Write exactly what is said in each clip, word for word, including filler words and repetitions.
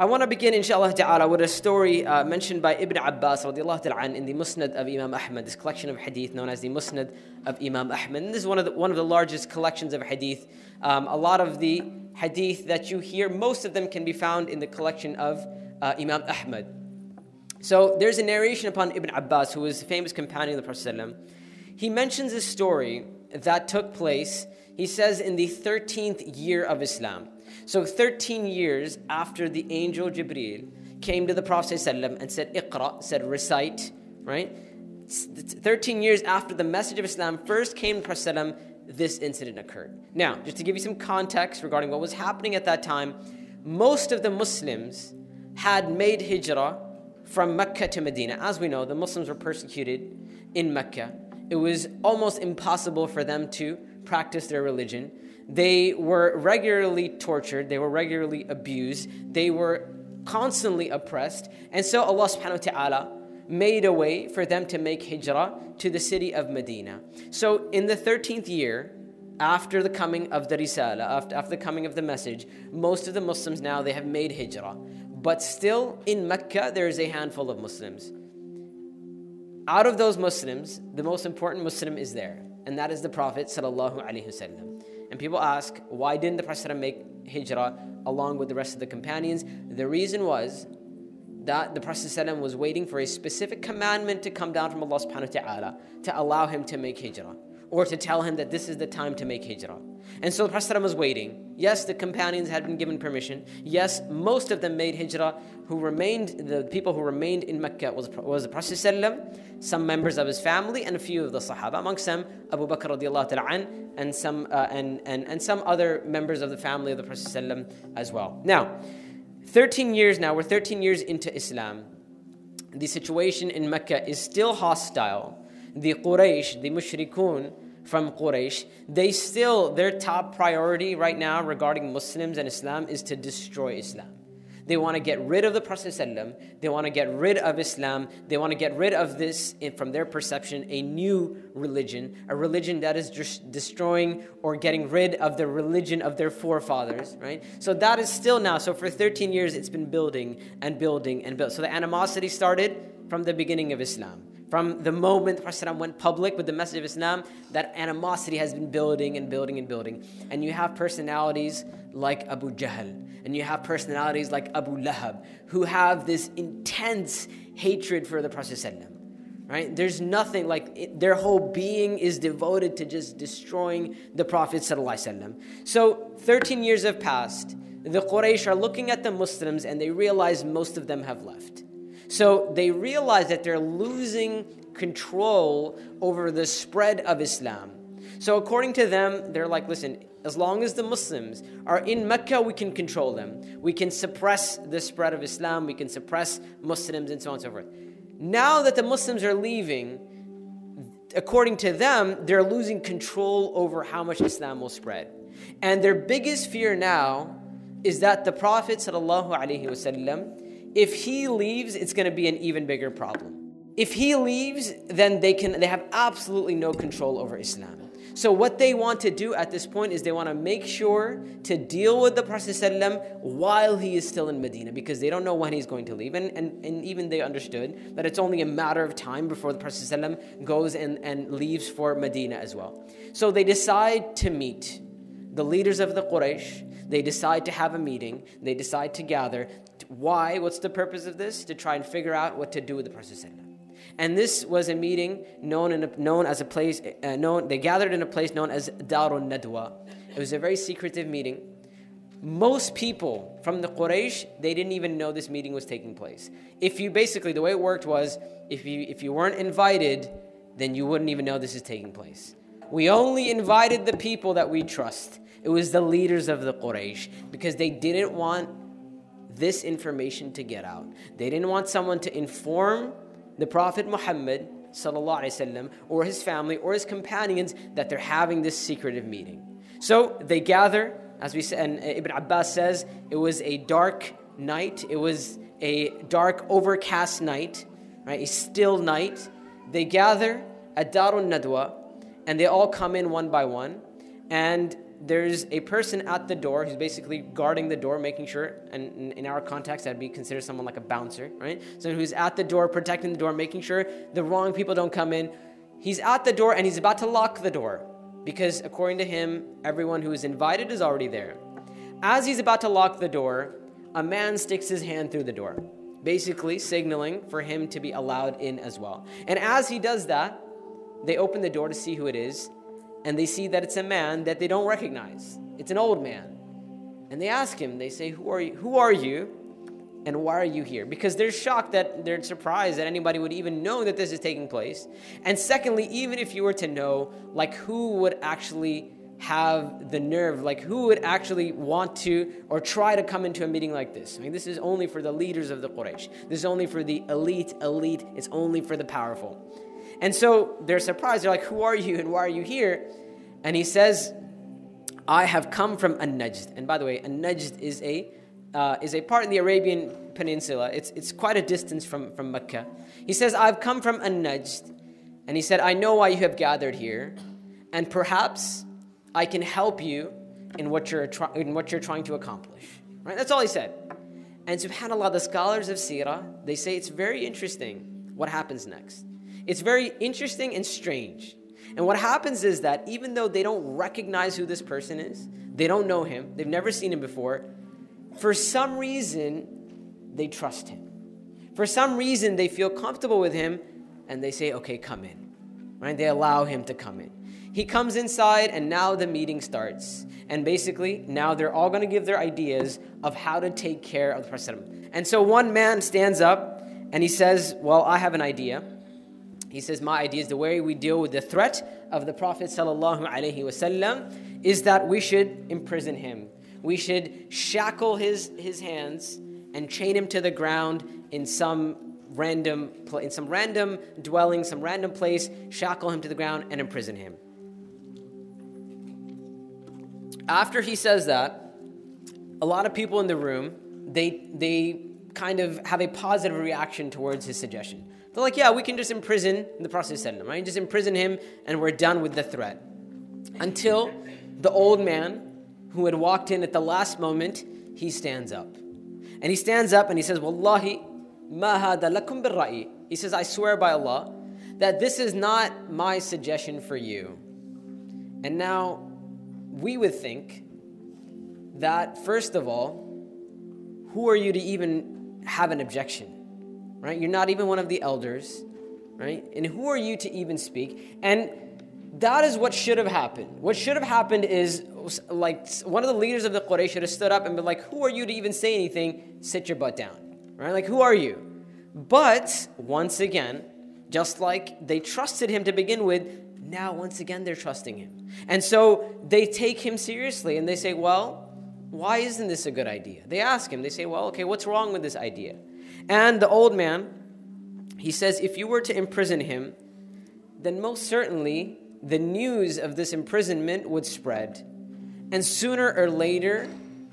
I want to begin, inshallah ta'ala, with a story uh, mentioned by Ibn Abbas radiallahu ta'ala an in the Musnad of Imam Ahmad, this collection of hadith known as the Musnad of Imam Ahmad. And this is one of the, one of the largest collections of hadith. Um, a lot of the hadith that you hear, most of them can be found in the collection of uh, Imam Ahmad. So there's a narration upon Ibn Abbas, who was a famous companion of the Prophet ﷺ. He mentions a story that took place, he says, in the thirteenth year of Islam. So thirteen years after the angel Jibreel came to the Prophet ﷺ and said, Iqra, said recite, right? thirteen years after the message of Islam first came to the Prophet ﷺ, this incident occurred. Now, just to give you some context regarding what was happening at that time, most of the Muslims had made hijrah from Mecca to Medina. As we know, the Muslims were persecuted in Mecca. It was almost impossible for them to practice their religion. They were regularly tortured. They were regularly abused. They were constantly oppressed. And so Allah subhanahu wa ta'ala made a way for them to make hijrah to the city of Medina. So in the thirteenth year, after the coming of the Risala, after, after the coming of the message, most of the Muslims now, they have made hijrah. But still in Mecca, there is a handful of Muslims. Out of those Muslims, the most important Muslim is there, and that is the Prophet sallallahu alaihi wasallam. And people ask, why didn't the Prophet make hijrah along with the rest of the companions? The reason was that the Prophet ﷺ was waiting for a specific commandment to come down from Allah subhanahu wa ta'ala to allow him to make hijrah, or to tell him that this is the time to make hijrah. And so the Prophet ﷺ was waiting. Yes, the companions had been given permission. Yes, most of them made hijrah. Who remained, the people who remained in Mecca was, was the Prophet ﷺ, some members of his family, and a few of the Sahaba. Amongst them, Abu Bakr radiallahu ta'ala an, and some uh, and, and, and some other members of the family of the Prophet ﷺ as well. Now, thirteen years now, we're thirteen years into Islam. The situation in Mecca is still hostile. The Quraysh, the Mushrikun from Quraysh, they still, their top priority right now regarding Muslims and Islam is to destroy Islam. They want to get rid of the Prophet ﷺ. They want to get rid of Islam. They want to get rid of this, from their perception, a new religion, a religion that is just destroying or getting rid of the religion of their forefathers, right? So that is still now. So for thirteen years, it's been building and building and built. So the animosity started from the beginning of Islam. From the moment the Prophet ﷺ went public with the message of Islam, that animosity has been building and building and building. And you have personalities like Abu Jahl, and you have personalities like Abu Lahab, who have this intense hatred for the Prophet ﷺ. Right? There's nothing like it, their whole being is devoted to just destroying the Prophet ﷺ. So thirteen years have passed. The Quraysh are looking at the Muslims and they realize most of them have left. So they realize that they're losing control over the spread of Islam. So according to them, they're like, listen, as long as the Muslims are in Mecca, we can control them. We can suppress the spread of Islam. We can suppress Muslims and so on and so forth. Now that the Muslims are leaving, according to them, they're losing control over how much Islam will spread. And their biggest fear now is that the Prophet sallallahu alaihi wasallam, if he leaves, it's going to be an even bigger problem. If he leaves, then they can they have absolutely no control over Islam. So what they want to do at this point is they want to make sure to deal with the Prophet ﷺ while he is still in Medina, because they don't know when he's going to leave. And, and, and even they understood that it's only a matter of time before the Prophet ﷺ goes and, and leaves for Medina as well. So they decide to meet. The leaders of the Quraysh, they decide to have a meeting. They decide to gather. Why? What's the purpose of this? To try and figure out what to do with the Prophet ﷺ. And this was a meeting known in a, known as a place uh, known. They gathered in a place known as Darun Nadwa. It was a very secretive meeting. Most people from the Quraysh, they didn't even know this meeting was taking place. If you basically, the way it worked was, if you if you weren't invited, then you wouldn't even know this is taking place. We only invited the people that we trust. It was the leaders of the Quraysh, because they didn't want this information to get out. They didn't want someone to inform the Prophet Muhammad sallallahu alaihi wasallam or his family or his companions that they're having this secretive meeting. So they gather, as we said, and Ibn Abbas says, it was a dark night. It was a dark, overcast night, right? A still night. They gather at Darun Nadwa, and they all come in one by one. And there's a person at the door who's basically guarding the door, making sure, and in our context, that'd be considered someone like a bouncer, right? Someone who's at the door, protecting the door, making sure the wrong people don't come in. He's at the door and he's about to lock the door because according to him, everyone who is invited is already there. As he's about to lock the door, a man sticks his hand through the door, basically signaling for him to be allowed in as well. And as he does that, they open the door to see who it is, and they see that it's a man that they don't recognize. It's an old man. And they ask him, they say, who are you, who are you and why are you here? Because they're shocked, that they're surprised that anybody would even know that this is taking place. And secondly, even if you were to know, like who would actually have the nerve, like who would actually want to or try to come into a meeting like this? I mean, this is only for the leaders of the Quraysh. This is only for the elite, elite. It's only for the powerful. And so they're surprised. They're like, who are you and why are you here? And he says, I have come from An-Najd. And by the way, An-Najd is a uh, is a part in the Arabian Peninsula. It's it's quite a distance from, from Mecca. He says, I've come from An-Najd. And he said, I know why you have gathered here. And perhaps I can help you in what you're try- in what you're trying to accomplish. Right? That's all he said. And subhanAllah, the scholars of Sirah, they say it's very interesting what happens next. It's very interesting and strange. And what happens is that even though they don't recognize who this person is, they don't know him, they've never seen him before, for some reason, they trust him. For some reason, they feel comfortable with him, and they say, okay, come in. Right? They allow him to come in. He comes inside, and now the meeting starts. And basically, now they're all going to give their ideas of how to take care of the Prophet. And so one man stands up, and he says, well, I have an idea. He says, my idea is the way we deal with the threat of the Prophet sallallahu alaihi wasallam is that we should imprison him. We should shackle his, his hands and chain him to the ground in some random in some random dwelling, some random place, shackle him to the ground and imprison him. After he says that, a lot of people in the room, they they kind of have a positive reaction towards his suggestion. They're like, yeah, we can just imprison the Prophet, right? Just imprison him and we're done with the threat. Until the old man who had walked in at the last moment, he stands up. And he stands up and he says, Wallahi, ma hada lakum birra'i. He says, I swear by Allah that this is not my suggestion for you. And now we would think that, first of all, who are you to even have an objection? Right? You're not even one of the elders, right? And who are you to even speak? And that is what should have happened. What should have happened is, like, one of the leaders of the Quraysh should have stood up and been like, who are you to even say anything? Sit your butt down, right? Like, who are you? But, once again, just like they trusted him to begin with, now, once again, they're trusting him. And so, they take him seriously and they say, well, why isn't this a good idea? They ask him, they say, well, okay, what's wrong with this idea? And the old man, he says, if you were to imprison him, then most certainly the news of this imprisonment would spread. And sooner or later,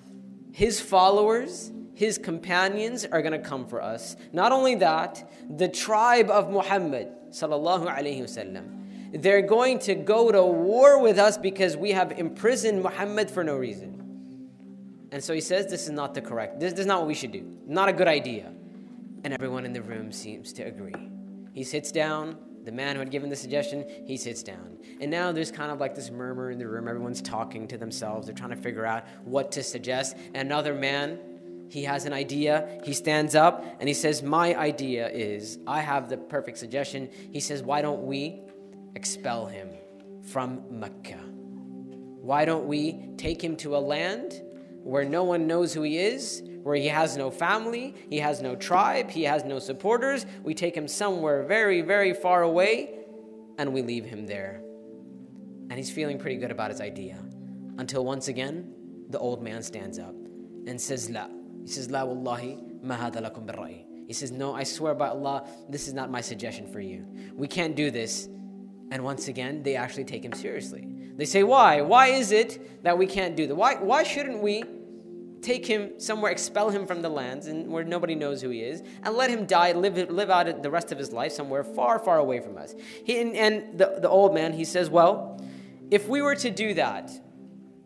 his followers, his companions are going to come for us. Not only that, the tribe of Muhammad, sallallahu alaihi wasallam, they're going to go to war with us because we have imprisoned Muhammad for no reason. And so he says, this is not the correct, this, this is not what we should do. Not a good idea. And everyone in the room seems to agree. He sits down. The man who had given the suggestion, he sits down. And now there's kind of like this murmur in the room. Everyone's talking to themselves. They're trying to figure out what to suggest. And another man, he has an idea. He stands up and he says, my idea is, I have the perfect suggestion. He says, why don't we expel him from Mecca? Why don't we take him to a land where no one knows who he is, where he has no family, he has no tribe, he has no supporters. We take him somewhere very, very far away, and we leave him there. And he's feeling pretty good about his idea. Until once again, the old man stands up and says, La. He says, La wallahi, ma hada lakum birra'i. He says, no, I swear by Allah, this is not my suggestion for you. We can't do this. And once again, they actually take him seriously. They say, why? Why is it that we can't do that? Why, why shouldn't we take him somewhere, expel him from the lands and where nobody knows who he is, and let him die, live live out the rest of his life somewhere far, far away from us? He, and and the, the old man, he says, well, if we were to do that,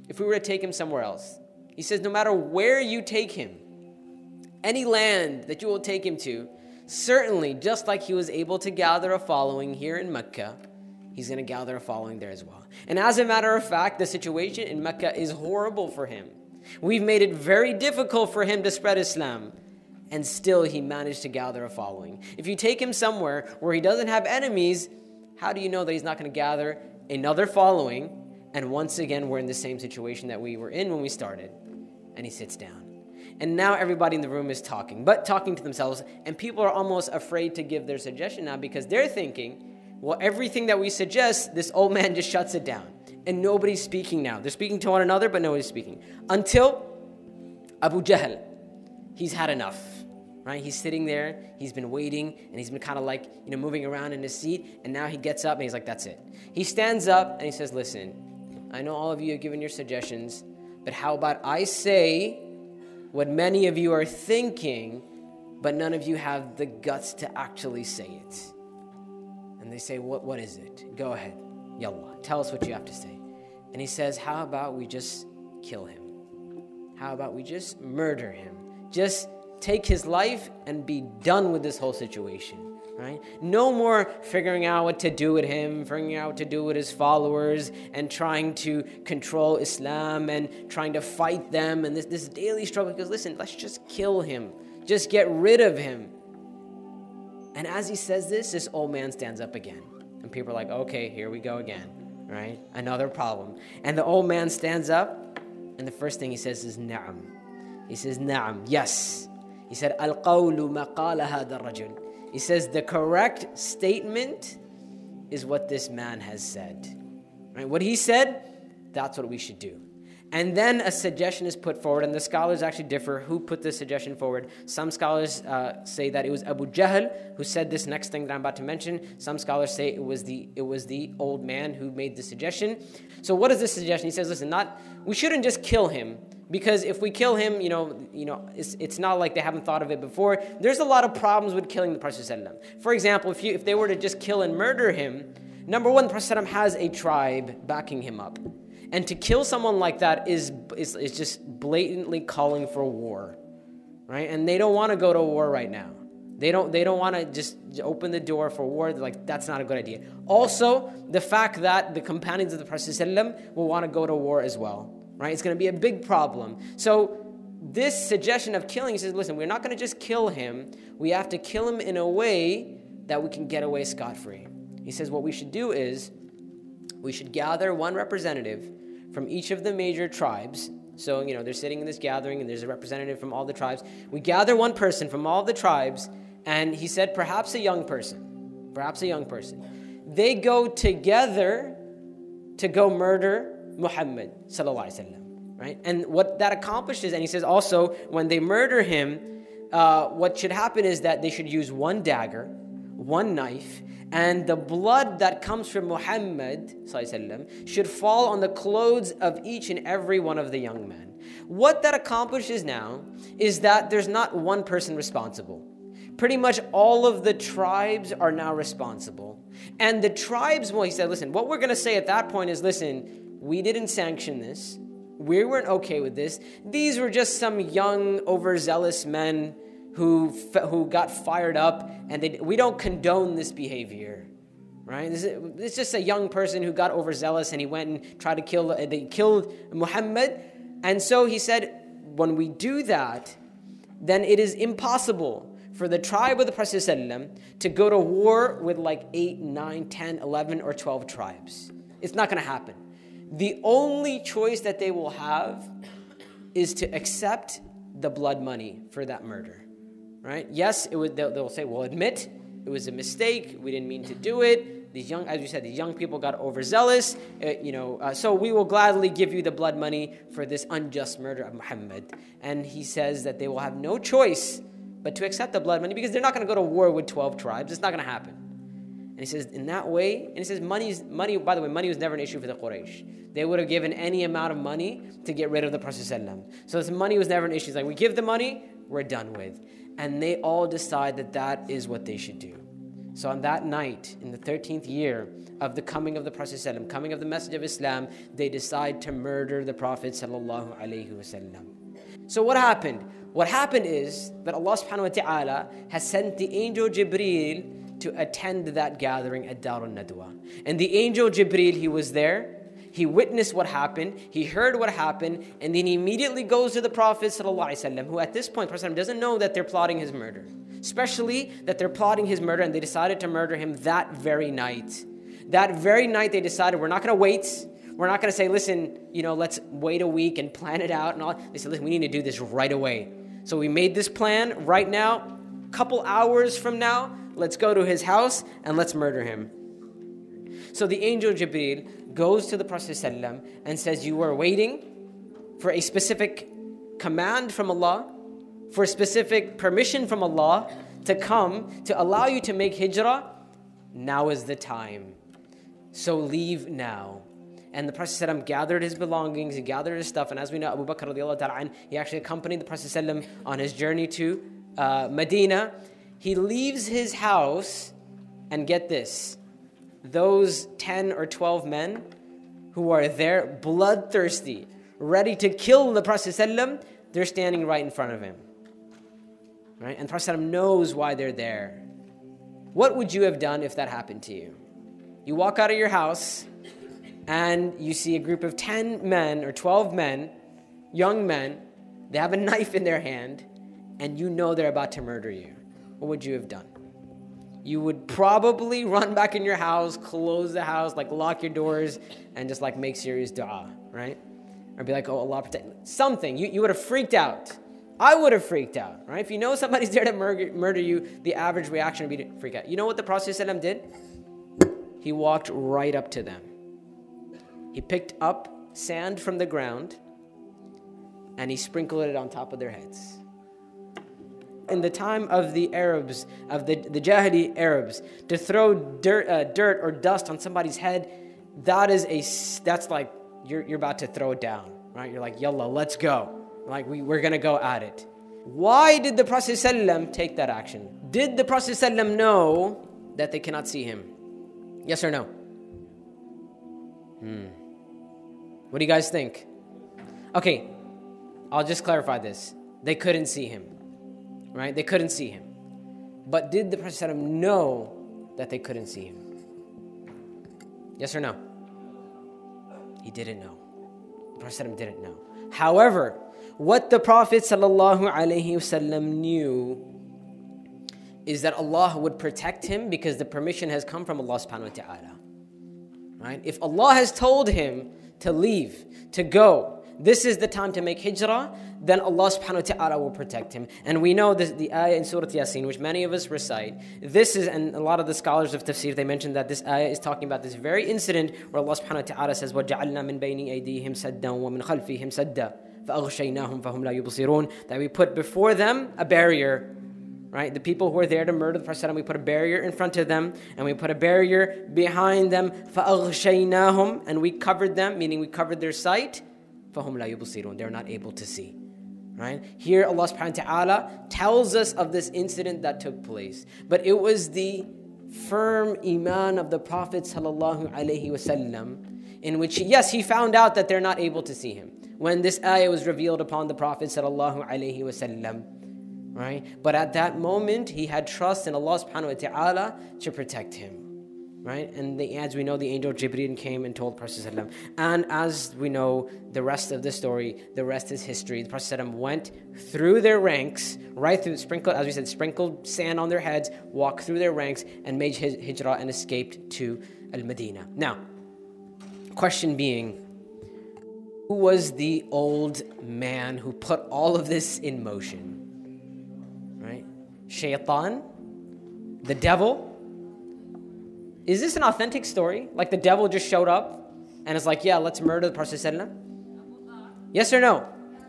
if we were to take him somewhere else. He says, no matter where you take him, any land that you will take him to, certainly, just like he was able to gather a following here in Mecca, he's going to gather a following there as well. And as a matter of fact, the situation in Mecca is horrible for him. We've made it very difficult for him to spread Islam. And still he managed to gather a following. If you take him somewhere where he doesn't have enemies, how do you know that he's not going to gather another following? And once again, we're in the same situation that we were in when we started. And he sits down. And now everybody in the room is talking, but talking to themselves. And people are almost afraid to give their suggestion now because they're thinking, well, everything that we suggest, this old man just shuts it down. And nobody's speaking now. They're speaking to one another, but nobody's speaking. Until Abu Jahl, he's had enough. Right? He's sitting there, he's been waiting, and he's been kind of like, you know, moving around in his seat, and now he gets up and he's like, that's it. He stands up and he says, listen, I know all of you have given your suggestions, but how about I say what many of you are thinking, but none of you have the guts to actually say it. And they say, what, what is it? Go ahead. Yallah, tell us what you have to say. And he says, how about we just kill him? How about we just murder him? Just take his life and be done with this whole situation, right? No more figuring out what to do with him, figuring out what to do with his followers, and trying to control Islam and trying to fight them, and this, this daily struggle. Because listen, let's just kill him. Just get rid of him. And as he says this, this old man stands up again. And people are like, okay, here we go again, right? Another problem. And the old man stands up, and the first thing he says is, na'am. He says, na'am, yes. He said, Al-qawlu maqala hada rajul. He says, the correct statement is what this man has said. Right? What he said, that's what we should do. And then a suggestion is put forward, and the scholars actually differ who put this suggestion forward. Some scholars uh, say that it was Abu Jahl who said this next thing that I'm about to mention. Some scholars say it was the it was the old man who made the suggestion. So what is this suggestion? He says, listen, not we shouldn't just kill him, because if we kill him, you know, you know, it's, it's not like they haven't thought of it before. There's a lot of problems with killing the Prophet ﷺ. For example, if you if they were to just kill and murder him, number one, the Prophet ﷺ has a tribe backing him up. And to kill someone like that is, is, is just blatantly calling for war, right? And they don't want to go to war right now. They don't, they don't want to just open the door for war. They're like, that's not a good idea. Also, the fact that the companions of the Prophet ﷺ will want to go to war as well, right? It's going to be a big problem. So this suggestion of killing, he says, listen, we're not going to just kill him. We have to kill him in a way that we can get away scot-free. He says what we should do is we should gather one representative from each of the major tribes. So, you know, they're sitting in this gathering and there's a representative from all the tribes. We gather one person from all the tribes, and he said perhaps a young person, perhaps a young person. They go together to go murder Muhammad sallallahu alaihi wasallam, right? And what that accomplishes, and he says also when they murder him, uh, what should happen is that they should use one dagger, one knife, and the blood that comes from Muhammad ﷺ should fall on the clothes of each and every one of the young men. What that accomplishes now is that there's not one person responsible. Pretty much all of the tribes are now responsible. And the tribes, well, he said, listen, what we're going to say at that point is, listen, we didn't sanction this. We weren't okay with this. These were just some young, overzealous men who who got fired up, and they, we don't condone this behavior, right? This is, it's just a young person who got overzealous, and he went and tried to kill, they killed Muhammad. And so he said, when we do that, then it is impossible for the tribe of the Prophet ﷺ to go to war with like eight, nine, ten, eleven, or twelve tribes. It's not going to happen. The only choice that they will have is to accept the blood money for that murder. Right? Yes, it would. They'll, they'll say, "We'll admit it was a mistake. We didn't mean to do it. These young, as you said, these young people got overzealous. Uh, you know, uh, so we will gladly give you the blood money for this unjust murder of Muhammad." And he says that they will have no choice but to accept the blood money because they're not going to go to war with twelve tribes. It's not going to happen. And he says, in that way, and he says, money. Money. By the way, money was never an issue for the Quraysh. They would have given any amount of money to get rid of the Prophet ﷺ. So this money was never an issue. It's like, we give the money, we're done with. And they all decide that that is what they should do. So on that night, in the thirteenth year of the coming of the Prophet ﷺ, coming of the message of Islam, they decide to murder the Prophet ﷺ. So what happened? What happened is that Allah subhanahu wa ta'ala has sent the angel Jibreel to attend that gathering at Darun Nadwa. And the angel Jibreel, he was there. He witnessed what happened, he heard what happened, and then he immediately goes to the Prophet ﷺ, who at this point, Prophet doesn't know that they're plotting his murder. Especially that they're plotting his murder and they decided to murder him that very night. That very night they decided, we're not going to wait. We're not going to say, listen, you know, let's wait a week and plan it out and all. They said, listen, we need to do this right away. So we made this plan right now, a couple hours from now, let's go to his house and let's murder him. So the angel Jibreel goes to the Prophet ﷺ and says, you were waiting for a specific command from Allah, for a specific permission from Allah to come to allow you to make hijrah. Now is the time. So leave now. And the Prophet ﷺ gathered his belongings, he gathered his stuff, and as we know, Abu Bakr radiallahu ta'ala anh, he actually accompanied the Prophet ﷺ on his journey to uh, Medina. He leaves his house, and get this, those ten or twelve men who are there bloodthirsty, ready to kill the Prophet ﷺ, they're standing right in front of him. Right? And the Prophet ﷺ knows why they're there. What would you have done if that happened to you? You walk out of your house and you see a group of ten men or twelve men, young men, they have a knife in their hand and you know they're about to murder you. What would you have done? You would probably run back in your house, close the house, like lock your doors, and just like make serious dua, right? Or be like, oh, Allah protect, something. You, you would have freaked out. I would have freaked out, right? If you know somebody's there to murder, murder you, the average reaction would be to freak out. You know what the Prophet ﷺ did? He walked right up to them. He picked up sand from the ground and he sprinkled it on top of their heads. In the time of the Arabs, of the, the Jahili Arabs, to throw dirt, uh, dirt or dust on somebody's head, that is a, that's like, you're, you're about to throw it down, right? You're like, yalla, let's go. Like, we, we're going to go at it. Why did the Prophet ﷺ take that action? Did the Prophet ﷺ know that they cannot see him? Yes or no? Hmm. What do you guys think? Okay, I'll just clarify this. They couldn't see him. Right? They couldn't see him. But did the Prophet ﷺ know that they couldn't see him? Yes or no? He didn't know. The Prophet ﷺ didn't know. However, what the Prophet ﷺ knew is that Allah would protect him because the permission has come from Allah subhanahu wa ta'ala. Right? If Allah has told him to leave, to go, this is the time to make hijrah, then Allah subhanahu wa ta'ala will protect him. And we know this, the ayah in Surah Yasin, which many of us recite. This is, and a lot of the scholars of tafsir, they mentioned that this ayah is talking about this very incident where Allah subhanahu wa ta'ala says, وَجَعَلْنَا مِن بَيْنِ أَيْدِيهِمْ سَدًّا وَمِنْ خَلْفِهِمْ سَدًّا فَأَغْشَيْنَاهُمْ فَهُمْ لَا يُبْصِرُونَ. That we put before them a barrier. Right? The people who are there to murder the Prophet, we put a barrier in front of them, and we put a barrier behind them. فَأَغْشَيْنَاهُمْ. And we covered them, meaning we covered their sight. فَهُمْ لَا يُبْصِرُونَ. They're not able to see. Right? Here Allah subhanahu wa ta'ala tells us of this incident that took place. But it was the firm iman of the Prophet sallallahu alaihi wasallam, in which, yes, he found out that they're not able to see him when this ayah was revealed upon the Prophet sallallahu alaihi wasallam. Right? But at that moment, he had trust in Allah subhanahu wa ta'ala to protect him. Right? And the, as we know, the angel Jibreel came and told the Prophet ﷺ. And as we know, the rest of the story, the rest is history. The Prophet ﷺ went through their ranks, right through, sprinkled, as we said, sprinkled sand on their heads, walked through their ranks, and made his hijrah and escaped to Al-Madinah. Now, question being, who was the old man who put all of this in motion? Right? Shaitan? The devil? Is this an authentic story? Like the devil just showed up and is like, yeah, let's murder the Prophet ﷺ? Yes or no?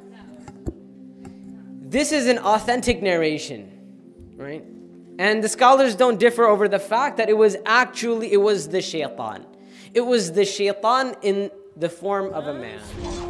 This is an authentic narration, right? And the scholars don't differ over the fact that it was actually, it was the shaitan. It was the shaitan in the form of a man.